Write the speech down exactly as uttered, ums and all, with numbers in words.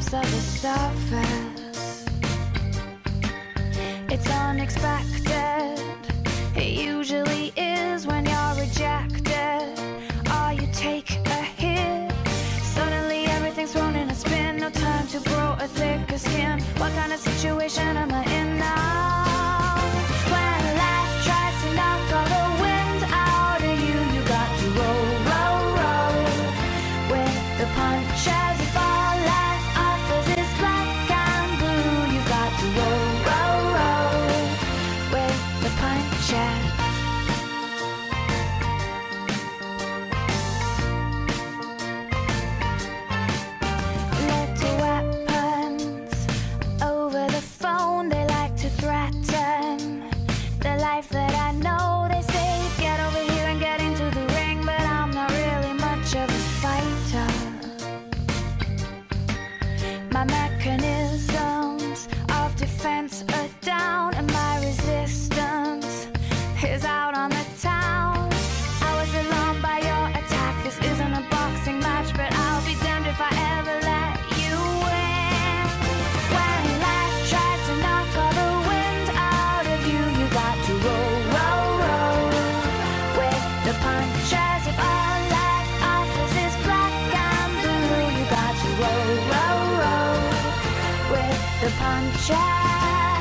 surface of the surface. It's unexpected. It usually is when you're rejected, or you take a hit. Suddenly everything's thrown in a spin. No time to grow a thicker skin. What kind of situation am I in now? When life tries to knock all the wind out of you, you got to roll, roll, roll with the punches. If all life offers is black and blue, you got to roll, roll, roll with the punches. Little weapons over the phone, they like to threaten the life that I know. They say, get over here and get into the ring, but I'm not really much of a fighter. My mechanisms of defense are down, and my resistance is out on the town. I was alarmed by your attack. This isn't a boxing match, but I'll be damned if I ever let you win. When life tries to knock all the wind out of you, you got to roll, roll, roll with the punches. If all life offers is black and blue, you got to roll, roll, roll with the punches.